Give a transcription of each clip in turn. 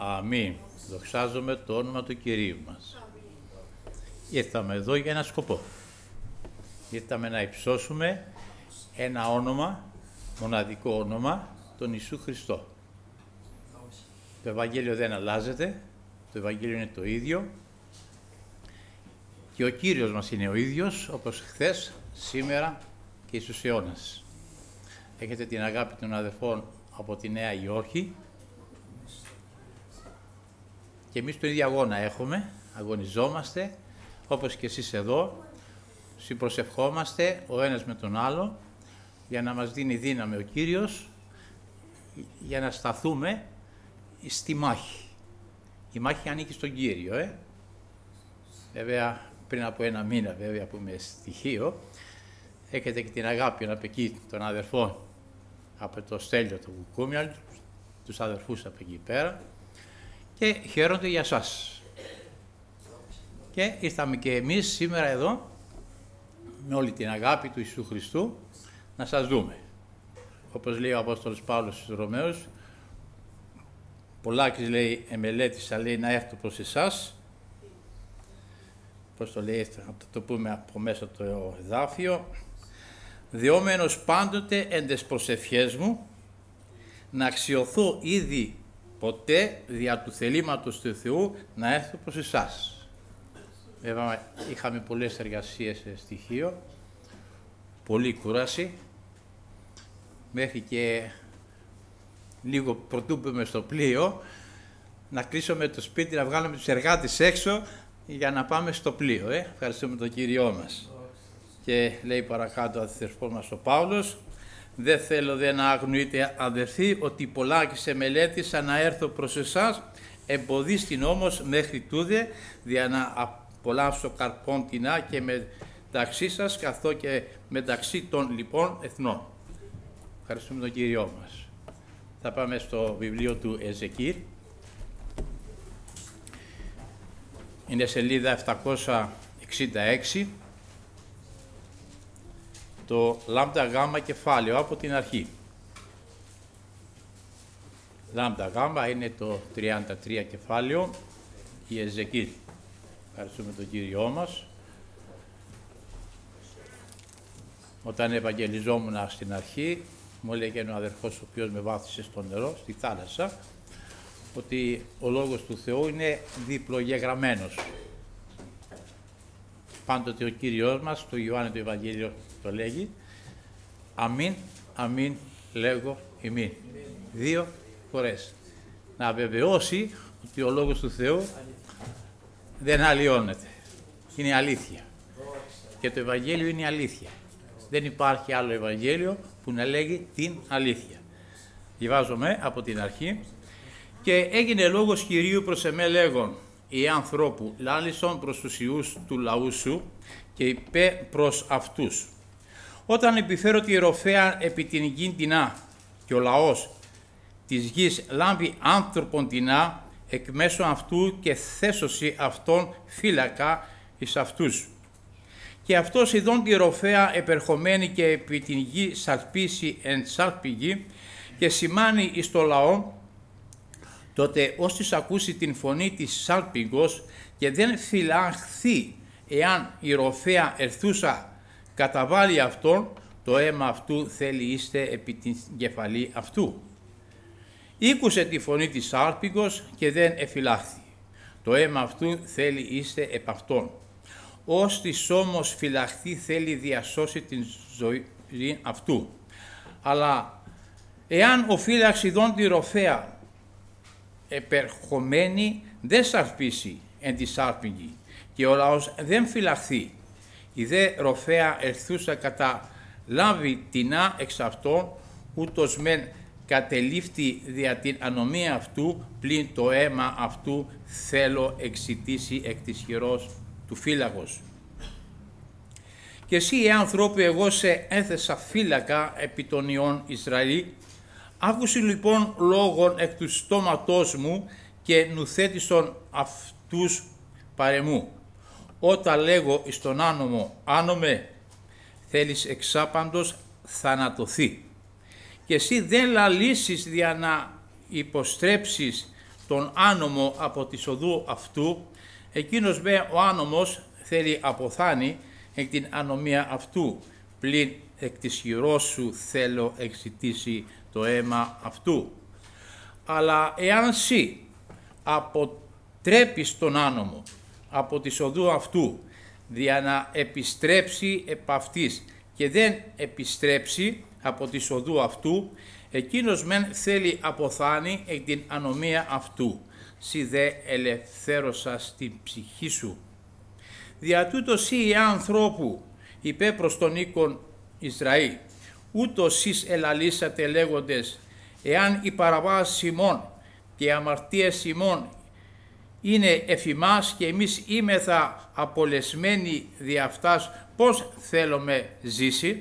Αμήν. Δοξάζομαι το όνομα του Κυρίου μας. Ήρθαμε εδώ για ένα σκοπό. Ήρθαμε να υψώσουμε ένα όνομα, μοναδικό όνομα, τον Ιησού Χριστό. Το Ευαγγέλιο δεν αλλάζεται, το Ευαγγέλιο είναι το ίδιο και ο Κύριος μας είναι ο ίδιος, όπως χθες, σήμερα και στους αιώνας. Έχετε την αγάπη των αδερφών από τη Νέα Υόρκη και εμείς τον ίδιο αγώνα έχουμε, αγωνιζόμαστε, όπως και εσείς εδώ, συμπροσευχόμαστε ο ένας με τον άλλο για να μας δίνει δύναμη ο Κύριος για να σταθούμε στη μάχη. Η μάχη ανήκει στον Κύριο, Βέβαια, πριν από ένα μήνα, βέβαια, που είμαι στοιχείο, έχετε και την αγάπη από εκεί των αδερφών, από το Στέλιο του Κουκούμιαλ, τους αδερφούς από εκεί πέρα, και χαίρονται για σας. Και ήρθαμε και εμείς σήμερα εδώ, με όλη την αγάπη του Ιησού Χριστού, να σας δούμε. Όπως λέει ο Απόστολος Παύλος στους Ρωμαίους, πολλάκις λέει εμελέτησα, λέει, να έρθω προς εσάς. Πώς το λέει, θα το πούμε από μέσα το εδάφιο. Δεόμενος πάντοτε εν τες προσευχές μου, να αξιωθώ ήδη ποτέ δια του θελήματος του Θεού να έρθω προς εσάς. Βέβαια, είχαμε πολλές εργασίες σε στοιχείο, πολλή κούραση, μέχρι και λίγο πρωτού πούμε στο πλοίο, να κλείσουμε το σπίτι, να βγάλουμε τους εργάτες έξω για να πάμε στο πλοίο. Ευχαριστούμε τον Κύριό μας. Και λέει παρακάτω ο αδερφός μας ο Παύλος, δεν θέλω δε να αγνοείτε αδερφοί ότι πολλάκις εμελέτησα να έρθω προς εσάς, εμποδίστην όμως μέχρι τούδε δια να απολαύσω καρπών τεινά και μεταξύ σας καθώ και μεταξύ των λοιπών εθνών. Ευχαριστούμε τον Κύριό μας. Θα πάμε στο βιβλίο του Εζεκίρ. Είναι σελίδα 766. Το λάμδα γάμα κεφάλαιο από την αρχή. Λάμδα γάμα είναι το 33 κεφάλαιο, η Εζεκίρ. Ευχαριστούμε τον Κύριό μας. Όταν ευαγγελιζόμουν στην αρχή, μου έλεγε ένα αδερφός ο οποίος με βάθησε στο νερό, στη θάλασσα, ότι ο Λόγος του Θεού είναι διπλογεγραμμένος. Πάντοτε ο Κύριος μας, το Ιωάννη το Ευαγγέλιο το λέγει, αμήν, αμήν λέγω ημίν. 2 φορές. Να βεβαιώσει ότι ο Λόγος του Θεού δεν αλλοιώνεται. Είναι αλήθεια. Και το Ευαγγέλιο είναι αλήθεια. Δεν υπάρχει άλλο Ευαγγέλιο που να λέγει την αλήθεια. Διαβάζομαι από την αρχή. Και έγινε λόγος Κυρίου προς εμέ λέγον, οι ανθρώπου λάλησον προς τους ιούς του λαού σου και είπε προς αυτούς. Όταν επιφέρω τη ροφέα επί την γην τεινά και ο λαός της γης λάμπει άνθρωπον τεινά εκ μέσω αυτού και θέσωση αυτών φύλακα εις αυτούς. Και αυτός ειδών τη ροφέα επερχομένη και επί την γη σαλπίσει εν σάλπιγη και σημάνει εις το λαό, τότε όσοι ακούσει την φωνή της σάλπιγγος και δεν φυλαχθεί εάν η ροφέα ερθούσα καταβάλει αυτόν, το αίμα αυτού θέλει είστε επί την κεφαλή αυτού. Ήκουσε τη φωνή της σάλπιγγος και δεν εφυλάχθη. Το αίμα αυτού θέλει είστε επ' αυτόν. Ώστις όμως φυλαχθεί θέλει διασώσει την ζωή αυτού. Αλλά εάν ο φύλαξ ειδών τη ροφέα επερχομένη δεν σαρπίσει εν τη σάρπιγγη και ο λαός δεν φυλαχθεί, η δε ροφέα ερθούσα κατά λάβει τεινά εξ αυτών, ούτως μεν κατελήφθη δια την ανομία αυτού, πλην το αίμα αυτού θέλω εξητήσει εκ της χειρός του φύλακος. Και εσύ ανθρώπου εγώ σε έθεσα φύλακα επί των ιών Ισραήλ, άκουσε λοιπόν λόγων εκ του στόματός μου και νουθέτησον αυτούς παρεμού. Όταν λέγω εις τον άνομο, άνομε, θέλεις εξάπαντος θανατωθεί. Και εσύ δεν λαλήσεις δια να υποστρέψεις τον άνομο από τη οδού αυτού, εκείνος με ο άνομος θέλει αποθάνει εκ την ανομία αυτού, πλην εκ της χειρός σου θέλω εξητήσει το αίμα αυτού. Αλλά εάν σύ αποτρέπεις τον άνομο από τη οδού αυτού, δια να επιστρέψει επ' αυτής και δεν επιστρέψει από τη οδού αυτού, εκείνος μεν θέλει αποθάνει εκ την ανομία αυτού, σι δε ελευθέρωσας την ψυχή σου. Δια τούτος ή ανθρώπου είπε προς τον οίκον Ισραήλ, ούτως εις ελαλήσατε λέγοντες, εάν η παραβάσεις ημών και οι αμαρτίες ημών είναι εφημάς και εμείς είμεθα απολεσμένοι δι' αυτάς, πώς θέλουμε ζήσει.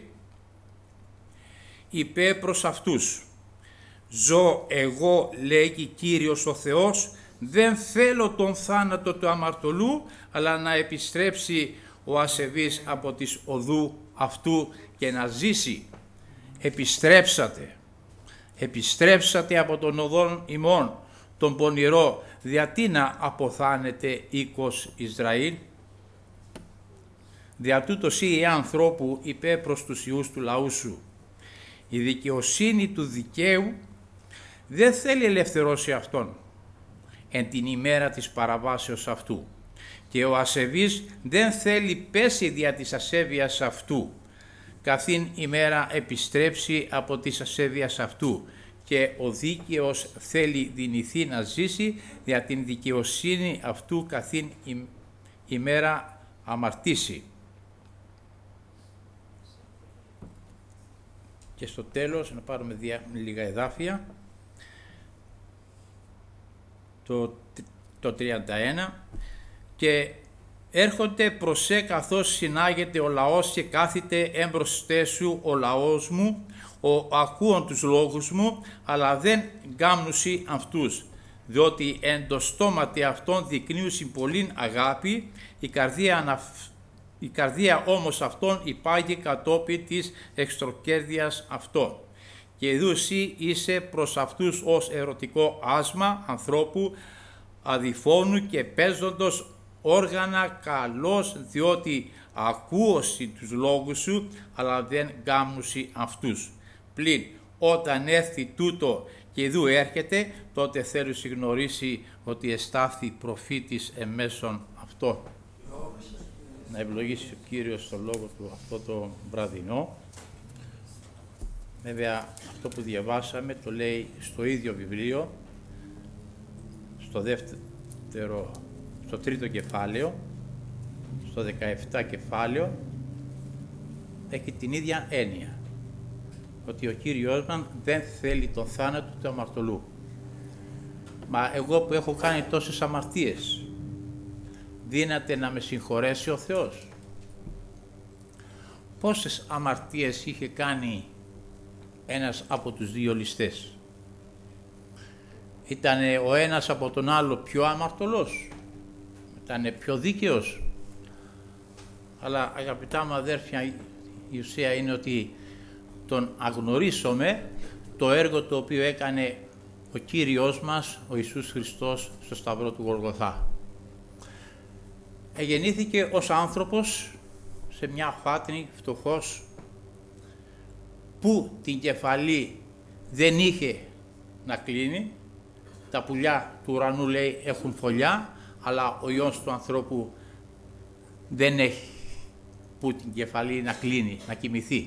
Είπε προς αυτούς, ζω εγώ, λέγει Κύριος ο Θεός, δεν θέλω τον θάνατο του αμαρτωλού, αλλά να επιστρέψει ο ασεβής από της οδού αυτού και να ζήσει. Επιστρέψατε από τον οδόν ημών, τον πονηρό, διατί να αποθάνετε οίκος Ισραήλ. Δια τούτος ή ανθρώπου είπε προς τους ιούς του λαού σου, η δικαιοσύνη του δικαίου δεν θέλει ελευθερώσει αυτόν εν την ημέρα της παραβάσεως αυτού, και ο ασεβής δεν θέλει πέσει δια της ασέβειας αυτού, καθήν ημέρα επιστρέψει από της ασέβειας αυτού, και ο δίκαιος θέλει δυνηθεί να ζήσει δια την δικαιοσύνη αυτού, καθήν ημέρα αμαρτήσει. Και στο τέλος, να πάρουμε λίγα εδάφια, το 31, και έρχονται προσέ καθώς συνάγεται ο λαός και κάθεται έμπροσθέ σου ο λαός μου, ο ακούων τους λόγους μου, αλλά δεν γκάμνουσι αυτούς, διότι εν το στόματι αυτών δεικνύουσι πολλήν αγάπη, η καρδία όμως αυτών υπάγει κατόπιν της εξτροκέρδειας αυτών. Και ειδούσι είσαι προς αυτούς ως ερωτικό άσμα ανθρώπου αδιφώνου και παίζοντος όργανα καλός, διότι ακούωσι τους λόγους σου, αλλά δεν γκάμουσι αυτούς. Πλην όταν έρθει τούτο και ειδού έρχεται, τότε θέλει γνωρίσει ότι εστάθη προφήτης εμέσων αυτών. Να ευλογήσει ο Κύριος το λόγο του αυτό το βραδινό. Βέβαια αυτό που διαβάσαμε το λέει στο ίδιο βιβλίο, στο τρίτο κεφάλαιο, στο 17 κεφάλαιο, έχει την ίδια έννοια, ότι ο Κύριος μας δεν θέλει τον θάνατο του αμαρτωλού. Μα εγώ που έχω κάνει τόσες αμαρτίες, δύναται να με συγχωρέσει ο Θεός? Πόσες αμαρτίες είχε κάνει ένας από τους δύο ληστές? Ήτανε ο ένας από τον άλλο πιο αμαρτωλός, ήτανε πιο δίκαιος? Αλλά αγαπητά μου αδέρφια, η ουσία είναι ότι τον αγνωρίσουμε το έργο το οποίο έκανε ο Κύριος μας, ο Ιησούς Χριστός, στο Σταυρό του Γολγοθά. Εγεννήθηκε ως άνθρωπος σε μια φάτνη, φτωχός, που την κεφαλή δεν είχε να κλείνει. Τα πουλιά του ουρανού, λέει, έχουν φωλιά, αλλά ο Υιός του ανθρώπου δεν έχει που την κεφαλή να κλείνει, να κοιμηθεί.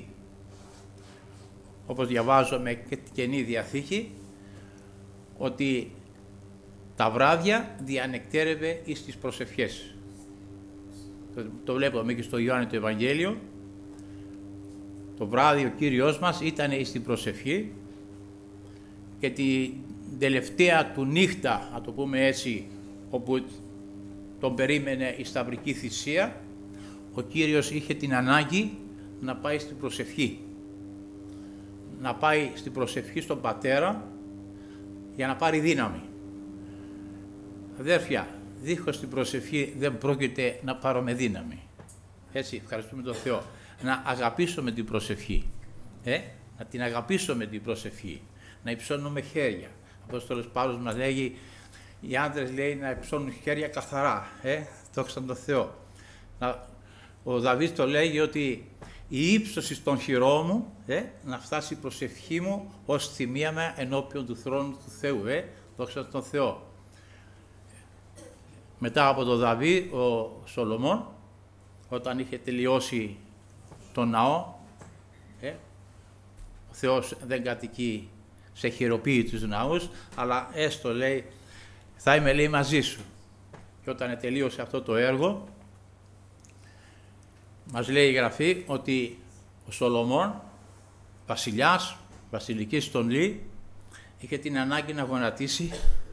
Όπως διαβάζουμε και την Καινή Διαθήκη, ότι τα βράδια διανεκτέρευε εις τις προσευχές. Το βλέπουμε και στο Ιωάννη το Ευαγγέλιο. Το βράδυ ο Κύριος μας ήταν εις την προσευχή και την τελευταία του νύχτα, να το πούμε έτσι, όπου τον περίμενε η σταυρική θυσία, ο Κύριος είχε την ανάγκη να πάει στην προσευχή. Να πάει στην προσευχή στον Πατέρα για να πάρει δύναμη. Αδέρφια, δίχως την προσευχή δεν πρόκειται να πάρουμε δύναμη. Έτσι, ευχαριστούμε τον Θεό. Να αγαπήσουμε την προσευχή. Να την αγαπήσουμε την προσευχή. Να υψώνουμε χέρια. Ο Απόστολος Παύλος μας λέγει, οι άντρες, λέει, να υψώνουν χέρια καθαρά, δόξα τω Θεώ. Ο Δαβίδ το λέγει ότι η ύψωση των χειρών μου, να φτάσει η προσευχή μου ως θυμίαμα ενώπιον του θρόνου του Θεού, δόξα τω Θεώ. Μετά από τον Δαβίδ, ο Σολομών, όταν είχε τελειώσει τον ναό, ο Θεός δεν κατοικεί σε χειροποίητους ναούς, αλλά έστω, λέει, θα είμαι, λέει, μαζί σου. Και όταν τελείωσε αυτό το έργο, μας λέει η Γραφή ότι ο Σολομών, βασιλιάς, βασιλικής στον Λί, είχε την ανάγκη να γονατίσει,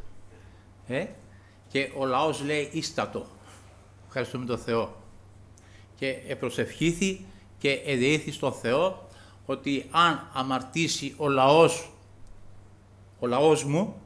και ο λαός, λέει, ίστατο. Ευχαριστούμε τον Θεό. Και προσευχήθη και εδεήθη στον Θεό ότι αν αμαρτήσει ο λαός μου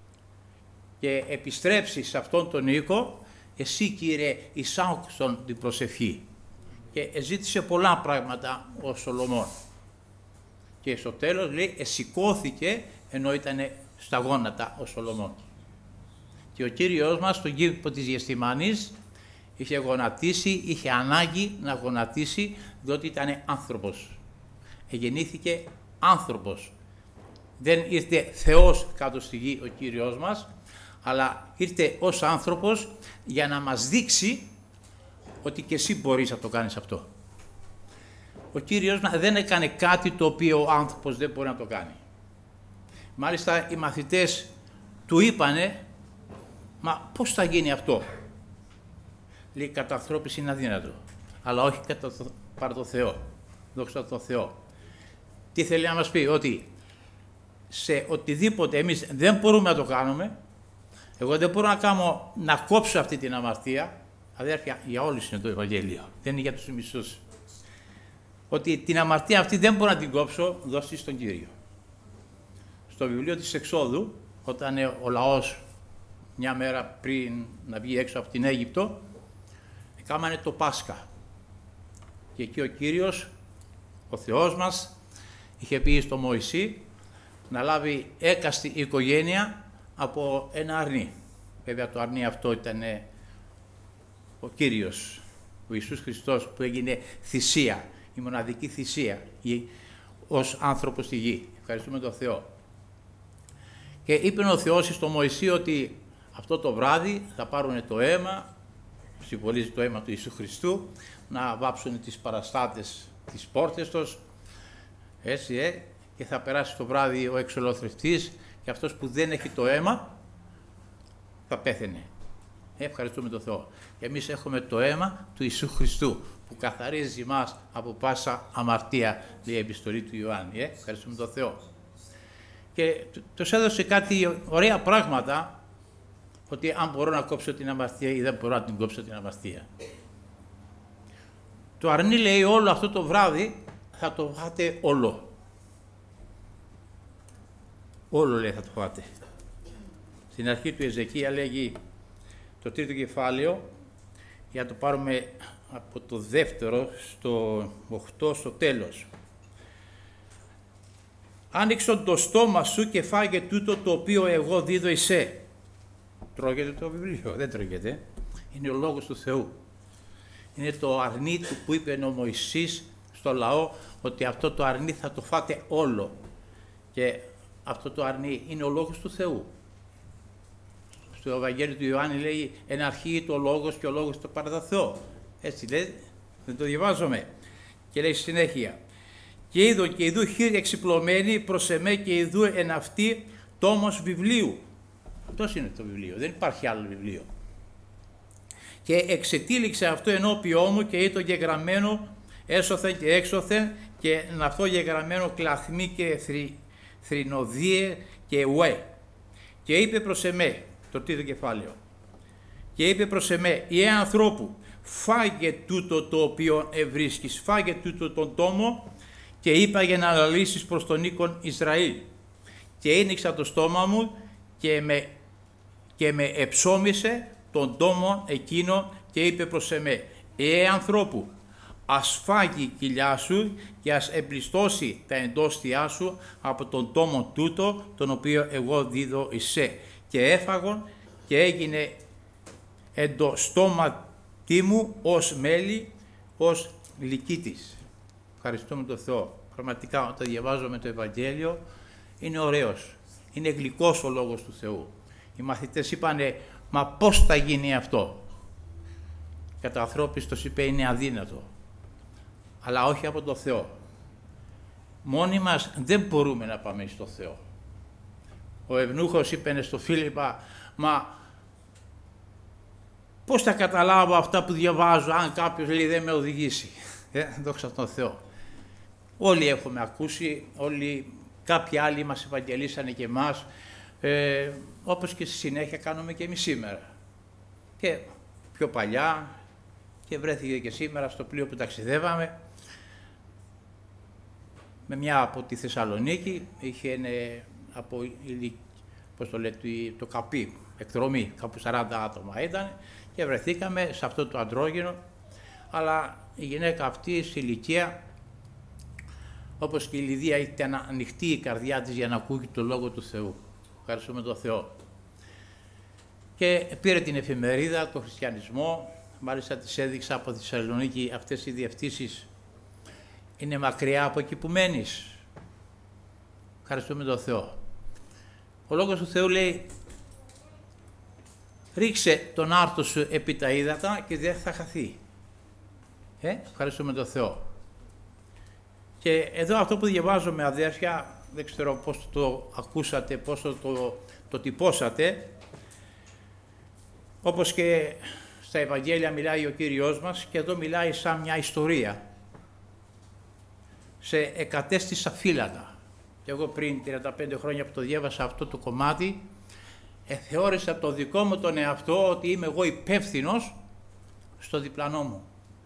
και επιστρέψει σε αυτόν τον οίκο, εσύ, Κύριε, εισάκουσον την προσευχή. Και ζήτησε πολλά πράγματα ο Σολομών. Και στο τέλος, λέει, εσηκώθηκε ενώ ήταν στα γόνατα ο Σολομών. Και ο Κύριος μας στον κήπο της Γεστημανής είχε γονατίσει, είχε ανάγκη να γονατίσει, διότι ήταν άνθρωπος. Γεννήθηκε άνθρωπος. Δεν ήρθε Θεός κάτω στη γη ο Κύριος μας, αλλά ήρθε ως άνθρωπος για να μας δείξει ότι και εσύ μπορείς να το κάνεις αυτό. Ο Κύριος δεν έκανε κάτι το οποίο ο άνθρωπος δεν μπορεί να το κάνει. Μάλιστα οι μαθητές του είπανε, μα πώς θα γίνει αυτό? Λέει, κατά ανθρώπης είναι αδύνατο, αλλά όχι παρά το Θεό. Δόξα τω Θεώ. Τι θέλει να μας πει? Ότι σε οτιδήποτε εμείς δεν μπορούμε να το κάνουμε, εγώ δεν μπορώ να κόψω αυτή την αμαρτία. Αδέρφια, για όλους είναι το Ευαγγέλιο, δεν είναι για τους μισούς. Ότι την αμαρτία αυτή δεν μπορώ να την κόψω, δώσει στον Κύριο. Στο βιβλίο της Εξόδου, όταν ο λαός μια μέρα πριν να βγει έξω από την Αίγυπτο, έκαναν το Πάσχα. Και εκεί ο Κύριος, ο Θεός μας, είχε πει στο Μωυσή να λάβει έκαστη οικογένεια από ένα αρνί. Βέβαια το αρνί αυτό ήταν ο Κύριος, ο Ιησούς Χριστός, που έγινε θυσία, η μοναδική θυσία ως άνθρωπος στη γη. Ευχαριστούμε τον Θεό. Και είπε ο Θεός στο Μωυσή ότι αυτό το βράδυ θα πάρουν το αίμα, συμβολίζει το αίμα του Ιησού Χριστού, να βάψουν τις παραστάτες, τις πόρτες τους, έτσι, και θα περάσει το βράδυ ο εξολοθρευτής και αυτός που δεν έχει το αίμα θα πέθαινε. Ευχαριστούμε τον Θεό. Και εμείς έχουμε το αίμα του Ιησού Χριστού που καθαρίζει μας από πάσα αμαρτία, λέει η επιστολή του Ιωάννη. Ευχαριστούμε τον Θεό. Και τους έδωσε κάτι ωραία πράγματα, ότι αν μπορώ να κόψω την αμαρτία ή δεν μπορώ να την κόψω την αμαρτία. Το αρνί, λέει, όλο αυτό το βράδυ θα το φάτε όλο. Όλο, λέει, θα το φάτε. Στην αρχή του Εζεκία λέγει το τρίτο κεφάλαιο, για να το πάρουμε από το δεύτερο στο 8 στο τέλος. Άνοιξον το στόμα σου και φάγε τούτο το οποίο εγώ δίδω εσέ. Τρώγεται το βιβλίο? Δεν τρώγεται. Είναι ο λόγος του Θεού. Είναι το αρνί του που είπε ο Μωυσής στο λαό, ότι αυτό το αρνί θα το φάτε όλο. Και αυτό το αρνί είναι ο λόγος του Θεού. Στο Ευαγγέλιο του Ιωάννη λέει εν αρχή το λόγος και ο λόγος το παρά Θεό. Έτσι λέει, δεν το διαβάζουμε. Και λέει συνέχεια, και είδω και ειδού χείρια εξυπλωμένη προς εμέ και ειδού εν αυτή τόμος βιβλίου. Αυτός είναι το βιβλίο, δεν υπάρχει άλλο βιβλίο. Και εξετήληξε αυτό ενώπιό μου και είδω γεγραμμένο έσωθεν και έξωθεν και αυτό γεγραμμένο κλαθμί και θρηνοδίε και ουέ. Και είπε προς εμέ, το τρίτο κεφάλαιο, και είπε προς εμέ, ιε ανθρώπου, φάγε τούτο το οποίο ευρίσκεις, φάγε τούτο τον τόμο και είπα για να αναλύσεις προς τον οίκον Ισραήλ. Και ένιξα το στόμα μου και με εψώμισε τον τόμο εκείνο και είπε προς εμέ, ανθρώπου, ας φάγει η κοιλιά σου και ας εμπλιστώσει τα εντόστια σου από τον τόμο τούτο, τον οποίο εγώ δίδω εισέ. Και έφαγον και έγινε εν το στόματί μου ως μέλι, ως λυκήτης. Ευχαριστούμε τον Θεό. Πραγματικά όταν διαβάζουμε το Ευαγγέλιο είναι ωραίος. Είναι γλυκός ο Λόγος του Θεού. Οι μαθητές είπανε, μα πώς θα γίνει αυτό. Κατά ανθρώπιστος είπε είναι αδύνατο. Αλλά όχι από τον Θεό. Μόνοι μας δεν μπορούμε να πάμε στο Θεό. Ο Ευνούχος είπε στο Φίλιππα, μα πώς θα καταλάβω αυτά που διαβάζω αν κάποιος λέει δεν με οδηγήσει. Δόξα τω Θεώ. Όλοι έχουμε ακούσει, κάποιοι άλλοι μας ευαγγελίσανε και εμάς, όπως και στη συνέχεια κάνουμε και εμείς σήμερα. Και πιο παλιά και βρέθηκε και σήμερα στο πλοίο που ταξιδεύαμε με μια από τη Θεσσαλονίκη, είχε από το Καπί, εκδρομή, κάπου 40 άτομα ήταν και βρεθήκαμε σε αυτό το αντρόγυνο, αλλά η γυναίκα αυτή στη ηλικία, όπως και η Λιδία, ήταν ανοιχτή η καρδιά της για να ακούει το Λόγο του Θεού. Ευχαριστούμε τον Θεό. Και πήρε την εφημερίδα, το Χριστιανισμό, μάλιστα της έδειξα από τη Θεσσαλονίκη αυτές οι διευθύνσεις. Είναι μακριά από εκεί που μένεις. Ευχαριστούμε τον Θεό. Ο Λόγος του Θεού λέει, ρίξε τον άρτο σου επί τα ύδατα και δεν θα χαθεί. Ευχαριστούμε τον Θεό. Και εδώ αυτό που διαβάζουμε, αδέρφια, δεν ξέρω πώς το ακούσατε, πώς το τυπώσατε, όπως και στα Ευαγγέλια μιλάει ο Κύριος μας και εδώ μιλάει σαν μια ιστορία. Σε εκατέστησα φύλακα. Και εγώ πριν 35 χρόνια που το διέβασα αυτό το κομμάτι, θεώρησα το δικό μου τον εαυτό ότι είμαι εγώ υπεύθυνος στο διπλανό μου.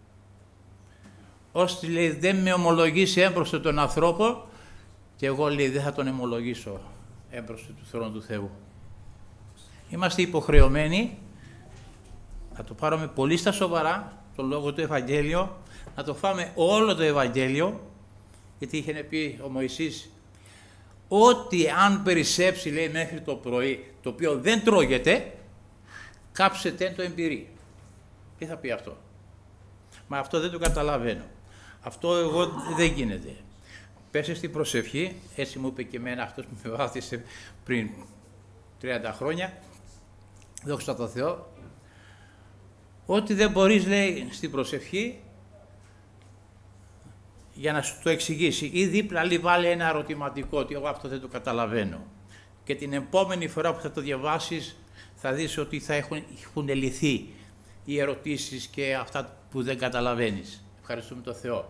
Ώστε λέει δεν με ομολογήσει έμπροσθο τον ανθρώπο και εγώ λέει δεν θα τον ομολογήσω έμπροσθο του θρόνου του Θεού. Είμαστε υποχρεωμένοι να το πάρουμε πολύ στα σοβαρά το λόγο του Ευαγγέλιο, να το φάμε όλο το Ευαγγέλιο, γιατί είχε πει ο Μωυσής ότι αν περισσέψει λέει μέχρι το πρωί, το οποίο δεν τρώγεται, κάψετε το εμπειρί. Τι θα πει αυτό? Μα αυτό δεν το καταλαβαίνω. Αυτό εγώ δεν γίνεται. Πέσε στην προσευχή, έτσι μου είπε και εμένα αυτός που με βάφτισε πριν 30 χρόνια, δόξα τω Θεώ, ότι δεν μπορείς λέει στην προσευχή για να σου το εξηγήσει ή δίπλα λέει βάλει ένα ερωτηματικό ότι εγώ αυτό δεν το καταλαβαίνω και την επόμενη φορά που θα το διαβάσεις θα δεις ότι θα έχουν λυθεί οι ερωτήσεις και αυτά που δεν καταλαβαίνεις. Ευχαριστούμε τον Θεό.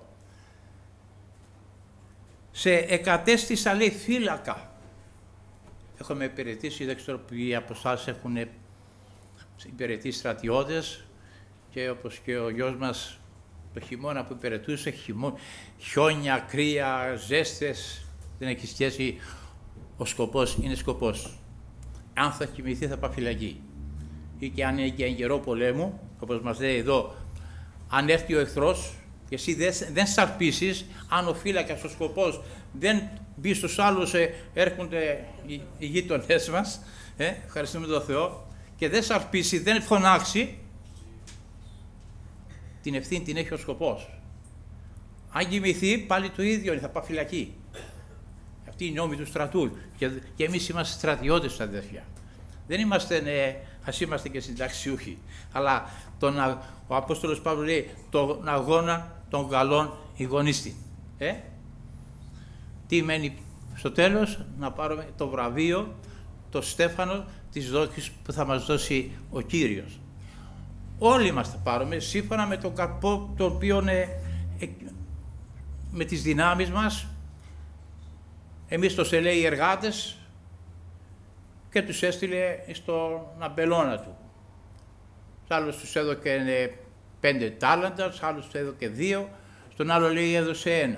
Σε εκατέστησα λέει φύλακα. Έχουμε υπηρετήσει, δεν ξέρω ποιοι από εσάς έχουν υπηρετήσει στρατιώτες και όπως και ο γιος μας το χειμώνα που υπηρετούσε, χιόνια, κρύα, ζέστες, δεν έχει σχέση, ο σκοπός είναι σκοπός. Αν θα κοιμηθεί θα πάει φυλακή. Ή και αν είναι και εν καιρό πολέμου, όπως μας λέει εδώ, αν έρθει ο εχθρός και εσύ δεν σαρπίσεις, αν ο φύλακας ο σκοπός δεν μπει στους άλλους, έρχονται οι γείτονές μας, ευχαριστούμε τον Θεό, και δεν σαρπίσει, δεν φωνάξει, την ευθύνη την έχει ο σκοπός. Αν κοιμηθεί πάλι το ίδιο, θα πάει φυλακή. Αυτή είναι η νόμη του στρατού και εμείς είμαστε στρατιώτες αδέρφια. Δεν είμαστε, ας είμαστε και συνταξιούχοι, αλλά ο Απόστολος Παύλος λέει τον αγώνα των καλών ηγονίστη. Τι μένει στο τέλος? Να πάρουμε το βραβείο, το στέφανο της δόξης που θα μας δώσει ο Κύριος. Όλοι μας θα πάρουμε σύμφωνα με τον καρπό το οποίο με τις δυνάμεις μας εμείς το λέει οι εργάτες και τους έστειλε στον αμπελώνα του. Σ' άλλους τους έδωκε 5 τάλαντα, σ' άλλους τους έδωκε 2, στον άλλο λέει έδωσε 1.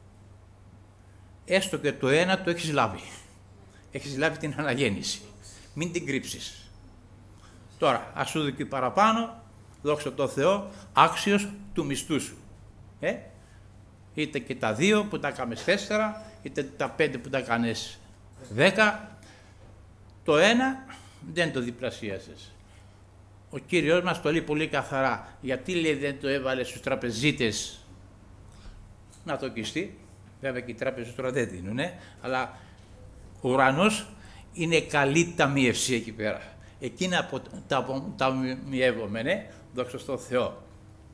Έστω και το 1 το έχεις λάβει. Έχεις λάβει την αναγέννηση. Μην την κρύψεις. Τώρα, ας σου δει παραπάνω, δόξα τω Θεώ, άξιος του μισθού σου. Είτε και τα 2 που τα κάνεις 4, είτε τα 5 που τα κάνεις 10, το 1 δεν το διπλασίασες. Ο Κύριος μας το λέει πολύ καθαρά. Γιατί λέει δεν το έβαλε στους τραπεζίτες να το κοιστεί. Βέβαια και οι τράπεζες τώρα δεν δίνουνε, αλλά ο ουρανός είναι καλή ταμίευση εκεί πέρα. Εκείνα τα ταμιεύομενε, δόξα στον Θεό.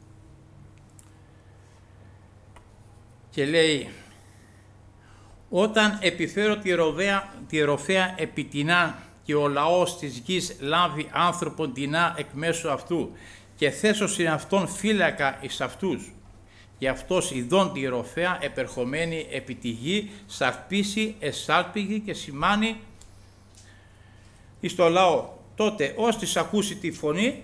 Και λέει, όταν επιφέρω τη ροφέα επιτινά και ο λαός της γης λάβει άνθρωπον τινά εκ μέσω αυτού και θέσω συν αυτόν φύλακα εις αυτούς και αυτός ειδών τη ροφέα επερχομένη επί τη γη σαρπίσει, εσάλπιγη και σημάνει εις το λαό. Τότε ώστις ακούσει τη φωνή,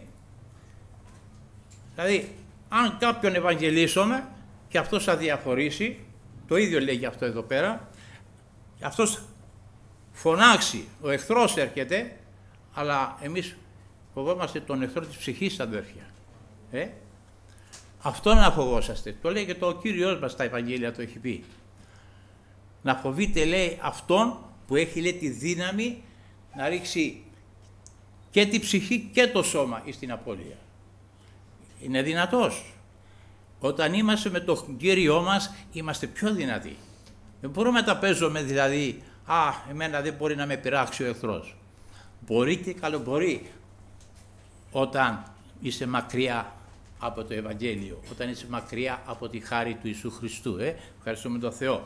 δηλαδή αν κάποιον ευαγγελίσουμε και αυτός θα διαφορήσει, το ίδιο λέγει αυτό εδώ πέρα, αυτός φωνάξει, ο εχθρός έρχεται, αλλά εμείς φοβόμαστε τον εχθρό της ψυχής, αδέρφια. Αυτό να φοβόσαστε. Το λέει και το Κύριος μας στα Ευαγγέλια, το έχει πει. Να φοβείτε, λέει, αυτόν που έχει, λέει, τη δύναμη να ρίξει και τη ψυχή και το σώμα εις την απώλεια. Είναι δυνατός. Όταν είμαστε με τον Κύριό μας, είμαστε πιο δυνατοί. Δεν μπορούμε να τα παίζουμε δηλαδή, εμένα δεν μπορεί να με πειράξει ο εχθρός. Μπορεί και καλομπορεί όταν είσαι μακριά από το Ευαγγέλιο, όταν είσαι μακριά από τη χάρη του Ιησού Χριστού. Ευχαριστούμε τον Θεό.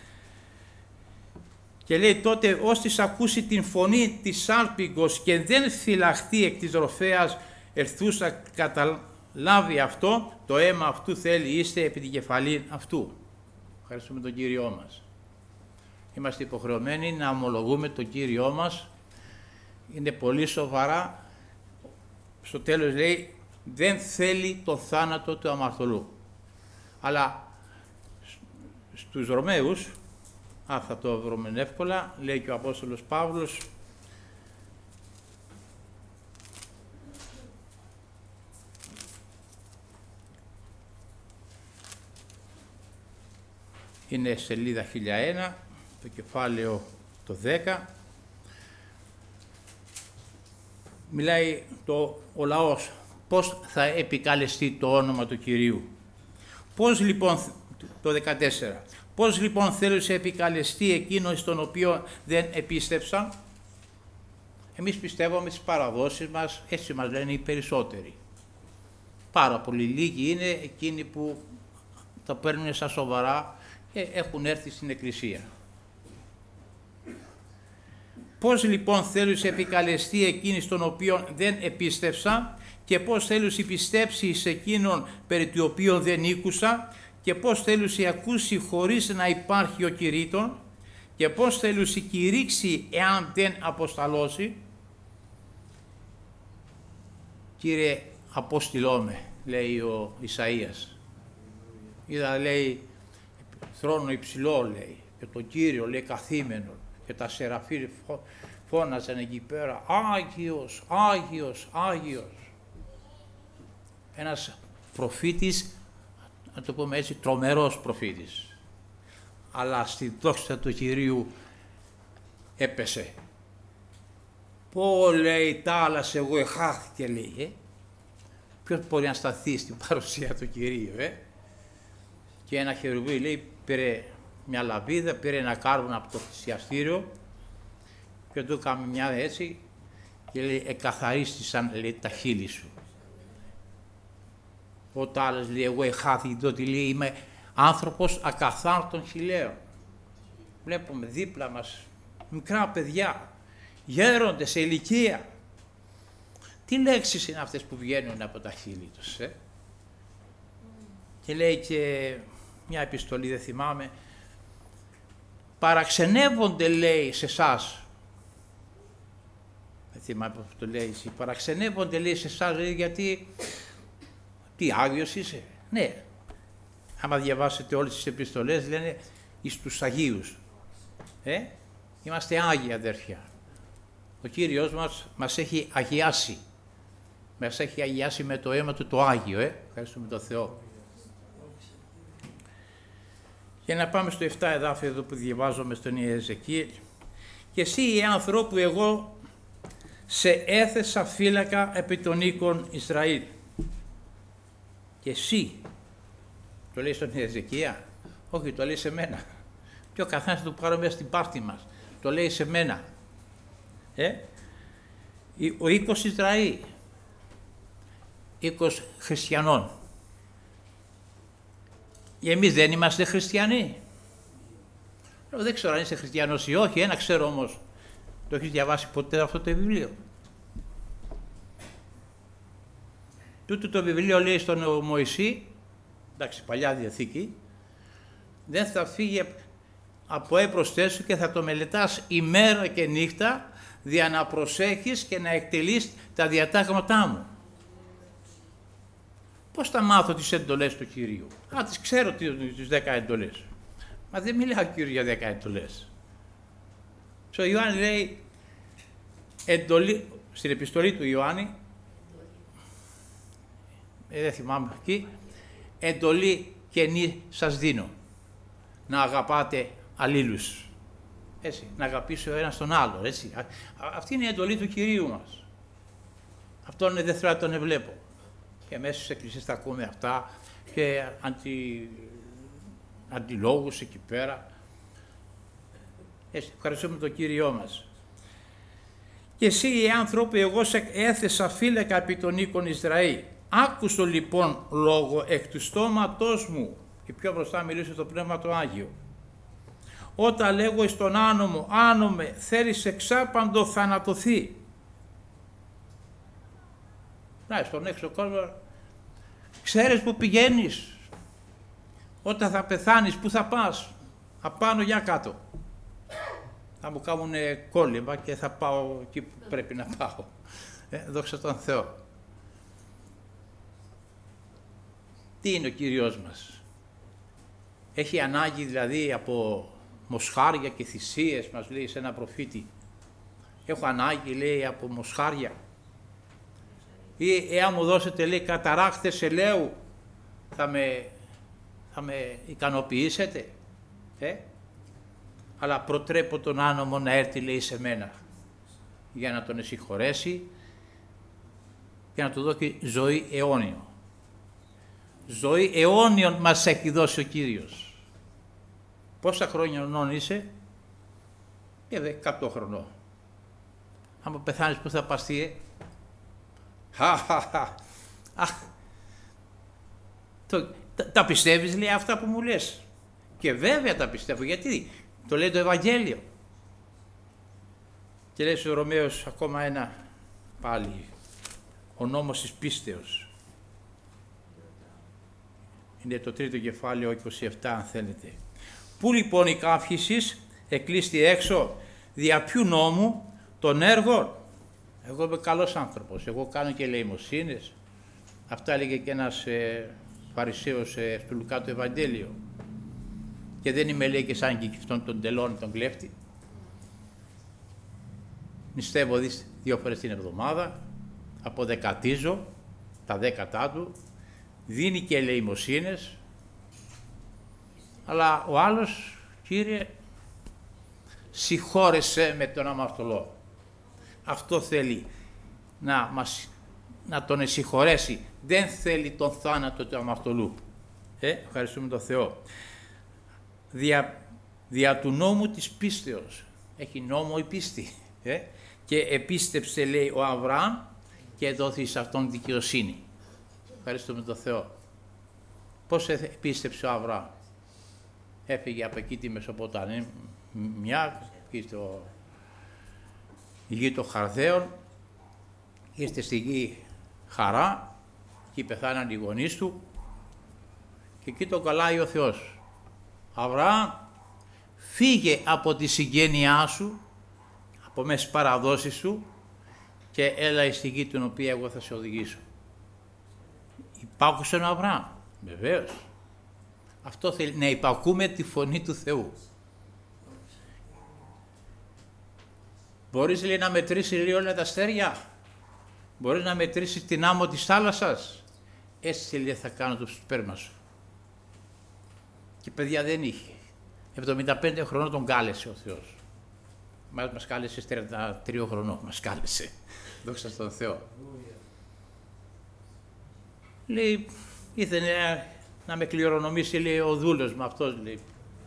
Και λέει τότε, ώστις ακούσει την φωνή της σάλπιγγος και δεν φυλαχτεί εκ της ροφέας, ερθούσα καταλάβει αυτό, το αίμα αυτού θέλει είστε επί την κεφαλή αυτού. Ευχαριστούμε τον Κύριό μας. Είμαστε υποχρεωμένοι να ομολογούμε τον Κύριό μας. Είναι πολύ σοβαρά. Στο τέλος λέει, δεν θέλει το θάνατο του αμαρτωλού. Αλλά στους Ρωμαίους, θα το βρούμε εύκολα, λέει και ο Απόστολος Παύλος, είναι σελίδα 1001, το κεφάλαιο το 10, μιλάει ο λαός πώς θα επικαλεστεί το όνομα του Κυρίου. Πώς λοιπόν, το 14, πώς λοιπόν θέλει σε επικαλεστεί εκείνο στον οποίο δεν επίστεψαν. Εμείς πιστεύουμε στις παραδόσεις μας, έτσι μας λένε οι περισσότεροι. Πάρα πολύ λίγοι είναι εκείνοι που τα παίρνουν σαν σοβαρά και έχουν έρθει στην Εκκλησία. Πώς λοιπόν θέλει σε επικαλεστεί εκείνοι στον οποίο δεν επίστεψαν και πώς θέλει πιστέψει σε εκείνον περί του οποίου δεν ήκουσα και πώς θέλει ακούσει χωρίς να υπάρχει ο κηρύττων και πώς θέλει κηρύξει εάν δεν αποσταλώσει. Κύριε, αποστηλώμε, λέει ο Ισαΐας. Είδα, λέει, θρόνο υψηλό, λέει, και τον Κύριο, λέει, καθήμενο, και τα σεραφείμ φώναζαν εκεί πέρα, Άγιος, Άγιος, Άγιος. Ένας προφήτης, να το πούμε έτσι, τρομερός προφήτης. Αλλά στη δόξα του Κυρίου έπεσε. Πω, λέει, τάλασε, εγώ εχάθηκε, λέει. Ποιος μπορεί να σταθεί στην παρουσία του Κυρίου, Και ένα χερουβί, λέει, πήρε μια λαβίδα, πήρε ένα κάρβουνο από το θυσιαστήριο και του έκαμε μια έτσι και λέει, εκαθαρίστησαν, λέει, τα χείλη σου. Ο τάλας, λέει, εγώ εχάθη, διότι, λέει, είμαι άνθρωπος ακαθάρτων χειλαίων. Βλέπουμε δίπλα μας μικρά παιδιά, γέροντες σε ηλικία. Τι λέξεις είναι αυτές που βγαίνουν από τα χείλη τους, Και λέει και μια επιστολή, δεν θυμάμαι, παραξενεύονται, λέει, σε εσάς. Δεν θυμάμαι πώς το λέει εσύ. Παραξενεύονται, λέει, σε εσάς, λέει, γιατί τι Άγιος είσαι. Ναι, άμα διαβάσετε όλες τις επιστολές, λένε εις τους Αγίους. Είμαστε Άγιοι, αδέρφια. Ο Κύριος μας έχει αγιάσει. Μας έχει αγιάσει με το αίμα του το Άγιο, Ευχαριστούμε τον Θεό. Και να πάμε στο 7 εδάφιο εδώ που διαβάζουμε στον Ιεζεκίελ. Και εσύ, ανθρώπου, εγώ σε έθεσα φύλακα επί των οίκων Ισραήλ. Και εσύ, το λέει στον Εζεκία, όχι, το λέει σε μένα. Και ο καθένας του πάρω μέσα στην πάρτη μας. Το λέει σε μένα. Ο οίκος Ισραήλ, οίκος χριστιανών. Εμείς δεν είμαστε χριστιανοί. Δεν ξέρω αν είσαι χριστιανός ή όχι, ένα ξέρω όμως. Το έχεις διαβάσει ποτέ αυτό το βιβλίο? Τούτο το βιβλίο λέει στον Μωυσή, εντάξει, Παλιά Διαθήκη, δεν θα φύγει από έπρωστές σου και θα το μελετάς ημέρα και νύχτα, δια να προσέχεις και να εκτελείς τα διατάγματά μου. Πώς θα μάθω τις εντολές του Κυρίου? Τις ξέρω τις 10 εντολές. Μα δεν μιλάει ο Κύριος για 10 εντολές. Στο Ιωάννη λέει, στην επιστολή του Ιωάννη, δεν θυμάμαι εκεί, εντολή καινή σας δίνω, να αγαπάτε αλλήλους. Έτσι, να αγαπήσει ο ένας τον άλλο. Έτσι. Αυτή είναι η εντολή του Κυρίου μας. Αυτόν δεν θέλω να τον ευλέπω. Και μέσα στις εκκλησίες θα ακούμε αυτά και αντιλόγους εκεί πέρα. Έτσι, ευχαριστούμε τον Κύριό μας. Και εσύ οι άνθρωποι, εγώ σε έθεσα φύλακα επί των οίκων Ισραήλ. Άκουσο λοιπόν λόγο εκ του στόματός μου, και πιο μπροστά μιλούσε το Πνεύμα το Άγιο. Όταν λέγω εις τον άνομο, άνομε, θέλεις εξάπαντο θανατωθεί. Να, στον έξω κόσμο, ξέρεις που πηγαίνεις, όταν θα πεθάνεις, πού θα πας, απάνω για κάτω. Θα μου κάνουν κόλλημα και θα πάω εκεί που πρέπει να πάω. Δόξα τον Θεό. Τι είναι ο Κύριος μας? Έχει ανάγκη δηλαδή από μοσχάρια και θυσίες, μας λέει σε ένα προφήτη. Έχω ανάγκη, λέει, από μοσχάρια. Ή εάν μου δώσετε, λέει, καταράχτες ελαίου, θα με ικανοποιήσετε. Αλλά προτρέπω τον άνομο να έρθει, λέει, σε μένα, για να τον εσυγχωρέσει και να του δώσει ζωή αιώνιο. Ζωή αιώνιον μας έχει δώσει ο Κύριος. Πόσα χρόνια ονών είσαι? 100 χρονών. Αν πεθάνεις, πού θα πας? Τα πιστεύεις, λέει, αυτά που μου λες? Και βέβαια τα πιστεύω. Γιατί? Το λέει το Ευαγγέλιο. Και λέει ο Ρωμαίος ακόμα ένα πάλι. Ο νόμος της πίστεως. Είναι το 3ο κεφάλαιο, 27 αν θέλετε. Πού λοιπόν η καύχησης εκλείστη έξω, δια ποιου νόμου? Των έργων. Εγώ είμαι καλός άνθρωπος, εγώ κάνω και ελεημοσύνες. Αυτά έλεγε και ένας Φαρισαίος του Λουκά το Ευαγγέλιο. Και δεν είμαι, λέει, και σαν και αυτόν τον τελώνει, τον κλέφτη. Νηστεύω 2 φορές την εβδομάδα, αποδεκατίζω τα 10 του, δίνει και ελεημοσύνες, αλλά ο άλλος, Κύριε, συγχώρεσέ με τον αμαρτωλό. Αυτό θέλει, να τον συγχωρέσει. Δεν θέλει τον θάνατο του αμαρτωλού. Ευχαριστούμε τον Θεό. Δια του νόμου της πίστεως. Έχει νόμο η πίστη. Και επίστεψε, λέει, ο Αβραάμ και δόθη σε αυτόν δικαιοσύνη. Ευχαριστούμε τον Θεό. Πώς επίστεψε ο Αβραάμ? Έφυγε από εκεί τη Μεσοποταμία, εκεί στο γη των Χαρδαίων, ήρθε στη γη Χαρά, εκεί πεθάναν οι γονείς του και εκεί τον καλάει ο Θεός. Αβραάμ, φύγε από τη συγγένειά σου, από μέσα στις παραδόσεις σου και έλα στη γη την οποία εγώ θα σε οδηγήσω. Υπάκουσε ο Αβραάμ, βεβαίως. Αυτό θέλει, να υπακούμε τη φωνή του Θεού. Μπορείς, λέει, να μετρήσεις λίγο όλα τα αστέρια? Μπορείς να μετρήσεις την άμμο της θάλασσας? Έτσι, λέει, θα κάνω το σπέρμα σου. Και παιδιά δεν είχε. 75 χρονών τον κάλεσε ο Θεός. Μας κάλεσε 33 χρονών, μας κάλεσε. Δόξα στον Θεό. Λέει, ήθελε να με κληρονομήσει, λέει, ο δούλος με αυτός, λέει.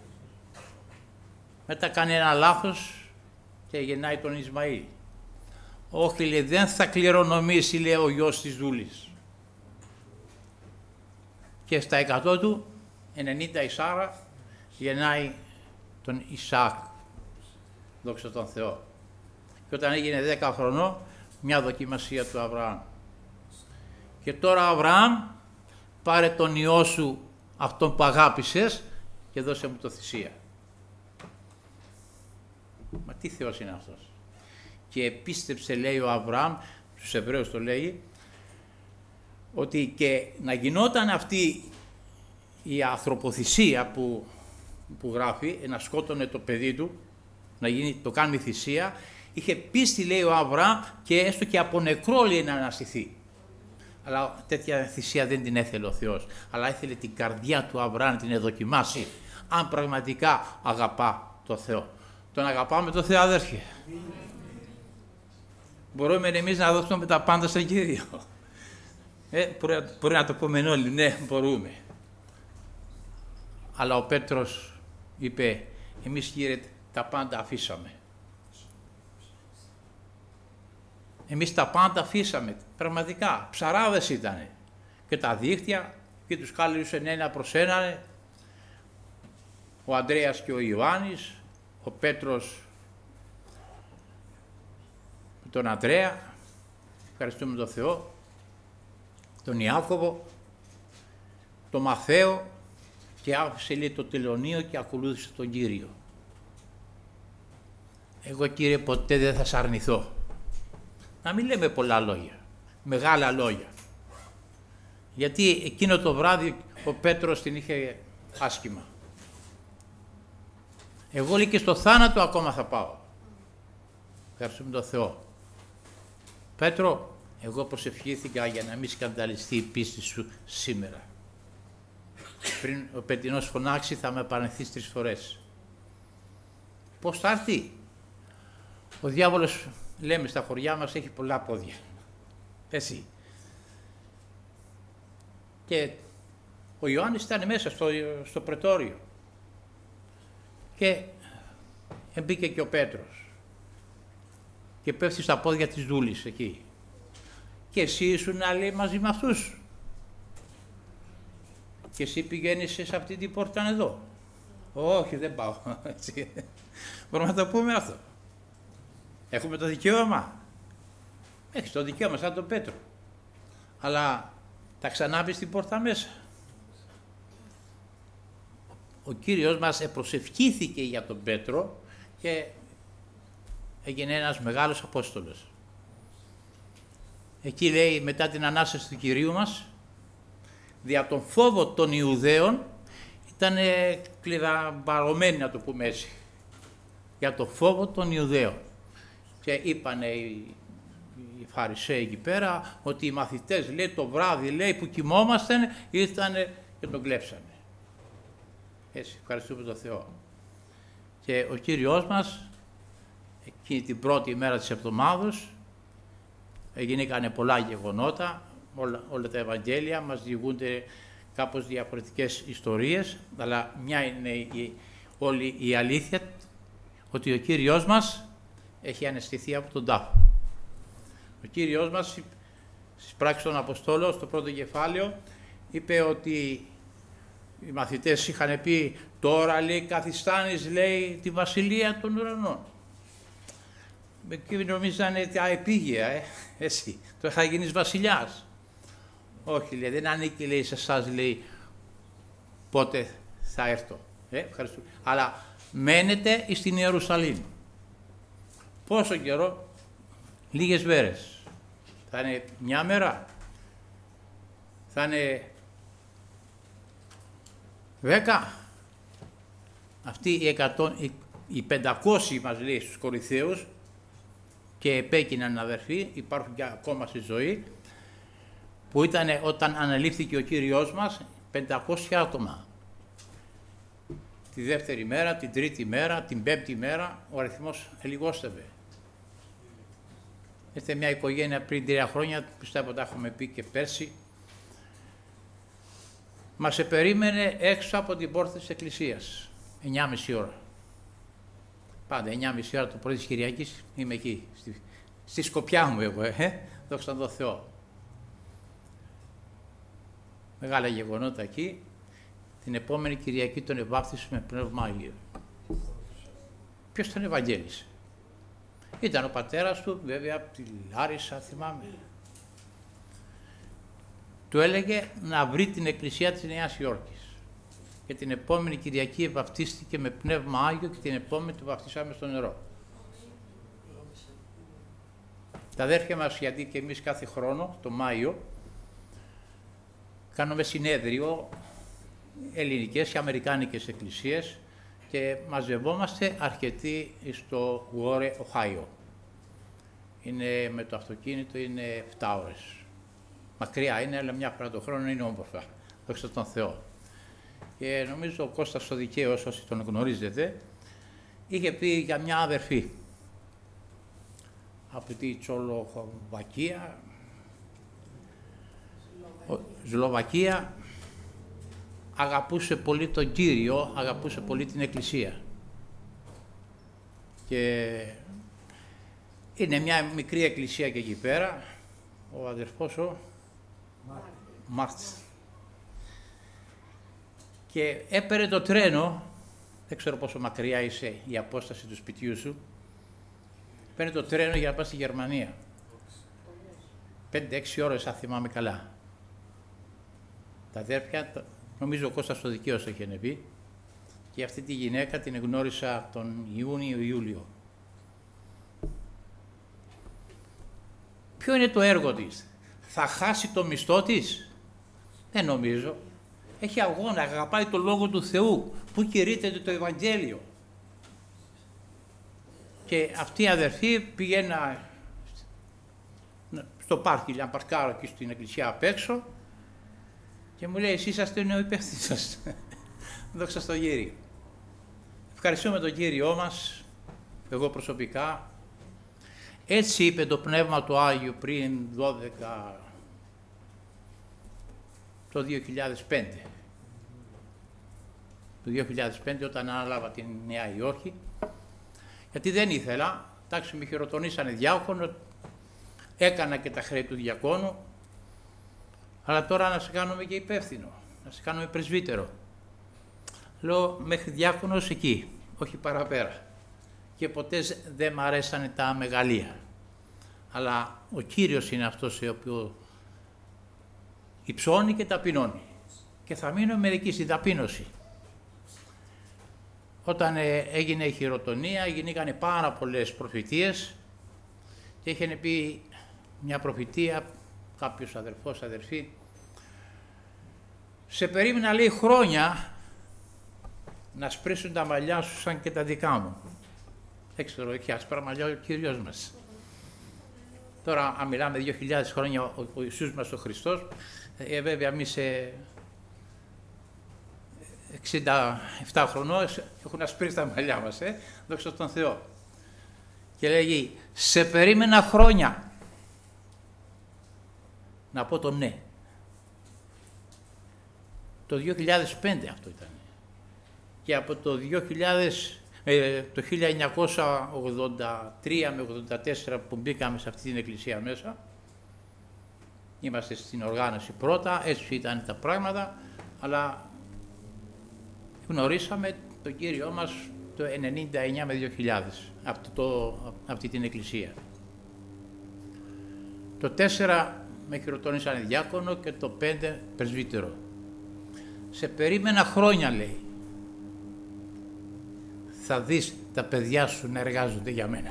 Μετά κάνει ένα λάθος και γεννάει τον Ισμαήλ. Όχι, λέει, δεν θα κληρονομήσει, λέει, ο γιος της δούλης. Και στα 100 του, 90 η Σάρα, γεννάει τον Ισαάκ. Δόξα τον Θεό. Και όταν έγινε 10 χρονών, μια δοκιμασία του Αβραάμ. Και τώρα, Αβραάμ, πάρε τον ιό σου, αυτόν που αγάπησες, και δώσε μου το θυσία. Μα τι Θεός είναι αυτός? Και πίστεψε, λέει ο Αβραάμ, στους Εβραίους το λέει, ότι και να γινόταν αυτή η ανθρωποθυσία που γράφει, να σκότωνε το παιδί του, να γίνει, το κάνει θυσία, είχε πίστη, λέει ο Αβραάμ, και έστω και από νεκρό, λέει, να αναστηθεί. Αλλά τέτοια θυσία δεν την έθελε ο Θεός, αλλά ήθελε την καρδιά του Αβραάμ να την δοκιμάσει, αν πραγματικά αγαπά το Θεό. Τον αγαπάμε το Θεό, αδέρφια? Μπορούμε εμείς να δώσουμε τα πάντα στον Κύριο? Μπορεί να το πούμε όλοι, ναι, μπορούμε. Αλλά ο Πέτρος είπε, εμείς, Κύριε, τα πάντα αφήσαμε. Εμείς τα πάντα αφήσαμε, πραγματικά, ψαράδες ήτανε. Και τα δίχτυα, και τους κάλεσαν ένα προς έναν, ο Ανδρέας και ο Ιωάννης, ο Πέτρος τον Ανδρέα, ευχαριστούμε τον Θεό, τον Ιάκωβο, τον Μαθαίο, και άφησε, λέει, το τελωνείο και ακολούθησε τον Κύριο. Εγώ, Κύριε, ποτέ δεν θα σ' αρνηθώ. Να μην λέμε πολλά λόγια, μεγάλα λόγια. Γιατί εκείνο το βράδυ ο Πέτρος την είχε άσχημα. Εγώ, λέει, και στο θάνατο ακόμα θα πάω. Ευχαριστούμε τον Θεό. Πέτρο, εγώ προσευχήθηκα για να μην σκανδαλιστεί η πίστη σου σήμερα. Πριν ο πετεινός φωνάξει, θα με παρενθείς 3 φορές. Πώς θα έρθει? Ο διάβολος, λέμε στα χωριά μας, έχει πολλά πόδια. Έτσι. Και ο Ιωάννης ήταν μέσα στο πρετόριο. Και μπήκε και ο Πέτρος. Και πέφτει στα πόδια της δούλης εκεί. Και εσύ ήσουν, λέει, μαζί με αυτούς. Και εσύ πηγαίνεις σε αυτή την πόρτα εδώ. Όχι, δεν πάω. Έτσι. Μπορούμε να το πούμε αυτό? Έχουμε το δικαίωμα? Έχεις το δικαίωμα σαν τον Πέτρο. Αλλά τα ξανάβεις στην πόρτα μέσα. Ο Κύριος μας προσευχήθηκε για τον Πέτρο και έγινε ένας μεγάλος Απόστολος. Εκεί λέει, μετά την Ανάσταση του Κυρίου μας, δια τον φόβο των Ιουδαίων, ήταν κλειδαμπαρωμένοι, να το πούμε έτσι, για τον φόβο των Ιουδαίων. Και είπανε οι Φαρισαίοι εκεί πέρα, ότι οι μαθητές, λέει, το βράδυ, λέει, που κοιμόμασταν, ήρθανε και τον κλέψανε. Έτσι, ευχαριστούμε τον Θεό. Και ο Κύριος μας, εκείνη την πρώτη ημέρα της εβδομάδος, γίνηκαν πολλά γεγονότα, όλα τα Ευαγγέλια μας διηγούνται κάπως διαφορετικές ιστορίες, αλλά μια είναι όλη η αλήθεια, ότι ο Κύριος μας έχει αναισθηθεί από τον τάφο. Ο Κύριος μας στις πράξεις των Αποστόλων, στο πρώτο κεφάλαιο, είπε ότι οι μαθητές είχαν πει, τώρα, λέει, καθιστάνεις, λέει, τη βασιλεία των ουρανών. Και νομίζανε τα επίγεια, εσύ, τώρα θα γίνεις βασιλιάς. Όχι, λέει, δεν ανήκει, λέει, σε εσάς, λέει, πότε θα έρθω. Ευχαριστώ. Αλλά μένετε στην Ιερουσαλήμ. Πόσο καιρό? Λίγες μέρες. Θα είναι μια μέρα. Θα είναι 10. Αυτοί οι 500 μας λέει στους Κορινθαίους και επέκυναν αδερφοί, υπάρχουν και ακόμα στη ζωή, που ήταν όταν αναλήφθηκε ο Κύριος μας 500 άτομα. Τη δεύτερη μέρα, την τρίτη μέρα, την πέμπτη μέρα, ο αριθμός ελιγόστευε. Είστε μια οικογένεια πριν 3 χρόνια, πιστεύω τα έχουμε πει και πέρσι, μας επερίμενε έξω από την πόρτα της εκκλησίας, 9.30 ώρα. Πάντα 9.30 ώρα το πρωί της Κυριακής είμαι εκεί, στη σκοπιά μου εγώ, δόξα τω Θεώ. Μεγάλα γεγονότα εκεί. Την επόμενη Κυριακή τον εβάπτισε με Πνεύμα Άγιο. Ποιος τον Ευαγγέλισε? Ήταν ο πατέρας του, βέβαια από τη Λάρισα, θυμάμαι. Του έλεγε να βρει την εκκλησία της Νέας Υόρκης. Και την επόμενη Κυριακή βαπτίστηκε με Πνεύμα Άγιο και την επόμενη του βαπτίσαμε στο νερό. Τα αδέρφια μας, γιατί και εμείς κάθε χρόνο, το Μάιο, κάνουμε συνέδριο ελληνικές και αμερικάνικες εκκλησίες και μαζευόμαστε αρκετοί στο Γουόρε, Οχάιο. Είναι με το αυτοκίνητο, είναι 7 ώρες. Μακριά είναι, αλλά μια φορά το χρόνο είναι όμορφα. Δόξα τω Θεώ. Και νομίζω ο Κώστας ο Δικαίος, όσοι τον γνωρίζετε, είχε πει για μια αδερφή από τη Σλοβακία, αγαπούσε πολύ τον Κύριο, αγαπούσε πολύ την Εκκλησία. Και είναι μια μικρή εκκλησία και εκεί πέρα, ο αδερφός ο Μάρτς. Και έπαιρνε το τρένο, δεν ξέρω πόσο μακριά είσαι η απόσταση του σπιτιού σου, παίρνει το τρένο για να πάει στη Γερμανία. 5-6 ώρες, αν θυμάμαι καλά. Τα αδέρφια, νομίζω ο Κώστας ο Δικαίος έχει ανεβεί, και αυτή τη γυναίκα την γνώρισα τον Ιούνιο-Ιούλιο. Ποιο είναι το έργο της? Θα χάσει το μισθό της? Δεν νομίζω. Έχει αγώνα, αγαπάει το Λόγο του Θεού, που κηρύττεται το Ευαγγέλιο. Και αυτή η αδερφή πήγαινα στο πάρκι, να παρκάρω εκεί στην εκκλησία απ' έξω, και μου λέει, εσείς είσαστε ο υπεύθυνος. Δόξα στον Κύριο. Ευχαριστούμε τον Κύριό μας, εγώ προσωπικά. Έτσι είπε το Πνεύμα του Άγιου πριν 12, το 2005. Το 2005 όταν ανάλαβα την Νέα Υόρκη, γιατί δεν ήθελα, εντάξει, με χειροτονήσανε διάκονο, έκανα και τα χρέη του διακόνου, αλλά τώρα να σε κάνουμε και υπεύθυνο, να σε κάνουμε πρεσβύτερο. Λέω, μέχρι διάκονος εκεί, όχι παραπέρα. Και ποτέ δεν μ' αρέσανε τα μεγαλεία. Αλλά ο Κύριος είναι αυτός ο οποίος υψώνει και ταπεινώνει. Και θα μείνω μερικοί στην ταπείνωση. Όταν έγινε η χειροτονία, γίνηκαν πάρα πολλές προφητείες και είχε πει μια προφητεία, κάποιος αδερφός, αδερφή, σε περίμενα, λέει, χρόνια να σπρίσουν τα μαλλιά σου σαν και τα δικά μου. Δεν ξέρω, έχει άσπρα μαλλιά ο Κύριος μας. Τώρα, αν μιλάμε 2.000 χρόνια ο Ιησούς μας ο Χριστός, βέβαια εμείς σε 67 χρονών έχουν ασπρίσει τα μαλλιά μας, δόξα τω Θεώ. Και λέγει, σε περίμενα χρόνια να πω το ναι. Το 2005 αυτό ήταν. Και από το 1983 με 84 που μπήκαμε σε αυτή την εκκλησία μέσα, είμαστε στην οργάνωση πρώτα, έτσι ήταν τα πράγματα, αλλά γνωρίσαμε τον Κύριό μας το 99 με 2000, αυτή την εκκλησία. Το 4 με χειροτώνησαν διάκονο και το 5 πρεσβύτερο. Σε περίμενα χρόνια, λέει, θα δεις τα παιδιά σου να εργάζονται για μένα.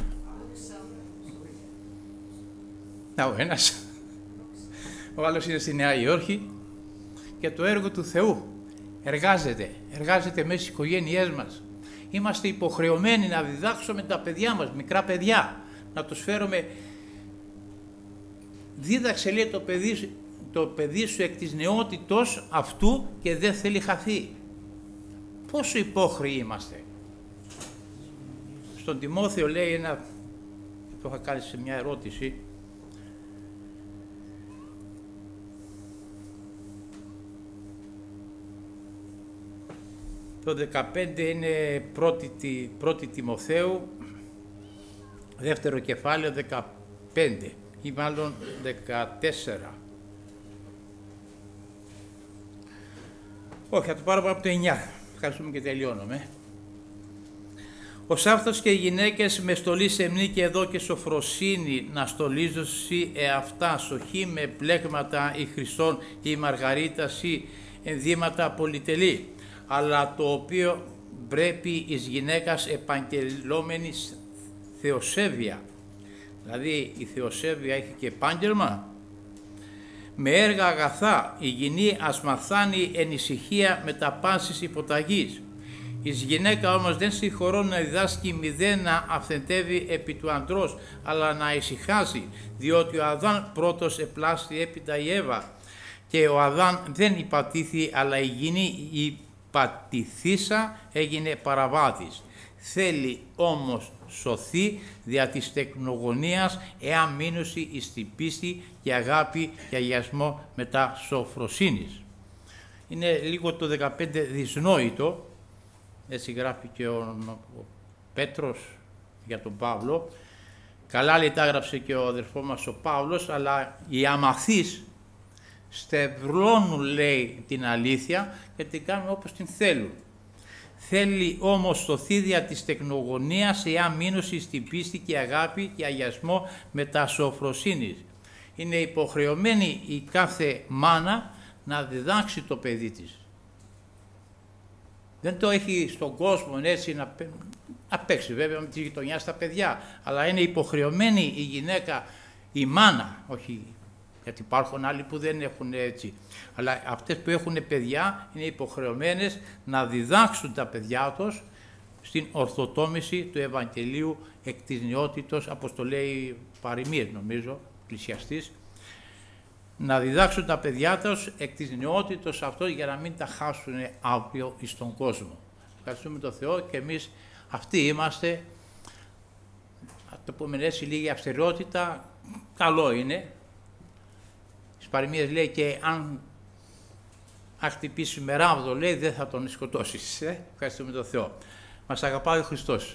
Να ο ένας, ο άλλος είναι στη Νέα Υόρκη και το έργο του Θεού εργάζεται μέσα στις οικογένειές μας. Είμαστε υποχρεωμένοι να διδάξουμε τα παιδιά μας, μικρά παιδιά, να τους φέρουμε. Δίδαξε, λέει, το παιδί σου εκ της νεότητος αυτού και δεν θέλει χαθεί. πόσο υπόχρεοι είμαστε. Στον Τιμόθεο λέει το είχα κάνει σε μια ερώτηση, το 15 είναι πρώτη Τιμοθέου, δεύτερο κεφάλαιο 15 ή μάλλον 14. Όχι, θα το πάρω από το 9. Ευχαριστούμε και τελειώνουμε. Ως αυτός και οι γυναίκες με στολή σεμνή και εδώ και σοφροσύνη να στολίζωσι εαυτά σοχή με πλέγματα ή χρυσών ή μαργαρίτας ή ενδύματα πολυτελή, αλλά το οποίο πρέπει εις γυναίκας επαγγελόμενης θεοσέβεια. Δηλαδή η θεοσέβεια έχει και επάγγελμα. Με έργα αγαθά η γυνή ας μαθάνει εν ησυχία με τα πάσης υποταγής. Εις γυναίκα όμως δεν συγχωρώ να διδάσκει μηδέν να αυθεντεύει επί του αντρός, αλλά να ησυχάζει, διότι ο Αδάν πρώτος επλάστη έπειτα η Εύα, και ο Αδάν δεν υπατήθη, αλλά η γυνή υπατηθήσα έγινε παραβάτης. Θέλει όμως σωθεί δια της τεκνογωνίας, εάν μείνωση εις την πίστη και αγάπη και αγιασμό μετά σοφροσύνης. Είναι λίγο το 15 δυσνόητο, έτσι γράφει και ο Πέτρος για τον Παύλο. Καλά λέει τα έγραψε και ο αδερφός μας ο Παύλος, αλλά οι αμαθείς στευλώνουν, λέει, την αλήθεια και την κάνουν όπως την θέλουν. Θέλει όμως σωθεί δια της τεκνογωνίας, εάν μείνωση στην πίστη και αγάπη και αγιασμό μετά σοφροσύνης. Είναι υποχρεωμένη η κάθε μάνα να διδάξει το παιδί της. Δεν το έχει στον κόσμο έτσι να παίξει βέβαια με τη γειτονιά στα παιδιά, αλλά είναι υποχρεωμένη η γυναίκα, η μάνα, όχι γιατί υπάρχουν άλλοι που δεν έχουν έτσι, αλλά αυτές που έχουν παιδιά είναι υποχρεωμένες να διδάξουν τα παιδιά τους στην ορθοτόμηση του Ευαγγελίου εκ της νεότητος, όπως το λέει Παροιμίες νομίζω, Εκκλησιαστής, να διδάξουν τα παιδιά τους εκ της νεότητος αυτό για να μην τα χάσουν αύριο στον κόσμο. Ευχαριστούμε τον Θεό και εμείς αυτοί είμαστε, να το πούμε έτσι, λίγη αυστηρότητα, καλό είναι. Στις Παροιμίες λέει και αν χτυπήσει με ράβδο, λέει, δεν θα τον σκοτώσεις. Ευχαριστούμε τον Θεό. Μας αγαπάει ο Χριστός.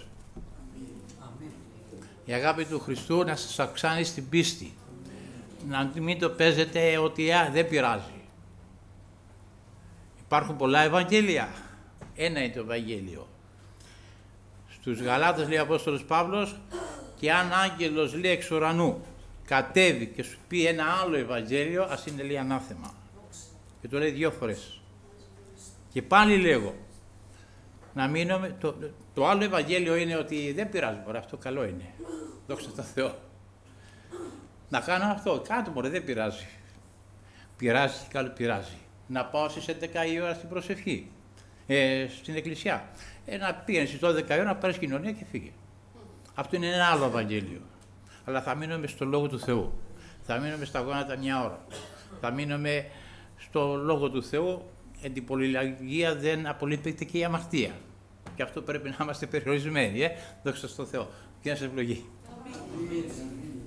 Η αγάπη του Χριστού να σας αυξάνει στην πίστη. Να μην το παίζετε ότι δεν πειράζει. Υπάρχουν πολλά Ευαγγέλια. Ένα είναι το Ευαγγέλιο. Στους Γαλάτες λέει ο Απόστολος Παύλος, και αν άγγελος, λέει, εξ ουρανού κατέβει και σου πει ένα άλλο Ευαγγέλιο, ας είναι, λέει, ανάθεμα. Και το λέει 2 φορές. Και πάλι λέγω, να μείνουμε, το άλλο Ευαγγέλιο είναι ότι δεν πειράζει, μωρέ, αυτό καλό είναι. Δόξα τω Θεώ. Να κάνω αυτό, κάτω μωρέ, δεν πειράζει. Πειράζει και καλό πειράζει. Να πάω στις 11 η ώρα στην προσευχή, στην εκκλησιά. Να πήγαινε στις 12 η ώρα να πάρεις κοινωνία και φύγε. Αυτό είναι ένα άλλο Ευαγγέλιο. Αλλά θα μείνουμε στο Λόγο του Θεού. Θα μείνουμε στα γόνατα μια ώρα. Θα μείνουμε στο Λόγο του Θεού. Εν την πολυλαγία δεν απολύπτεται και η αμαρτία. Και αυτό πρέπει να είμαστε περιορισμένοι. Δόξα τω Θεώ. Και να σας ευλογεί.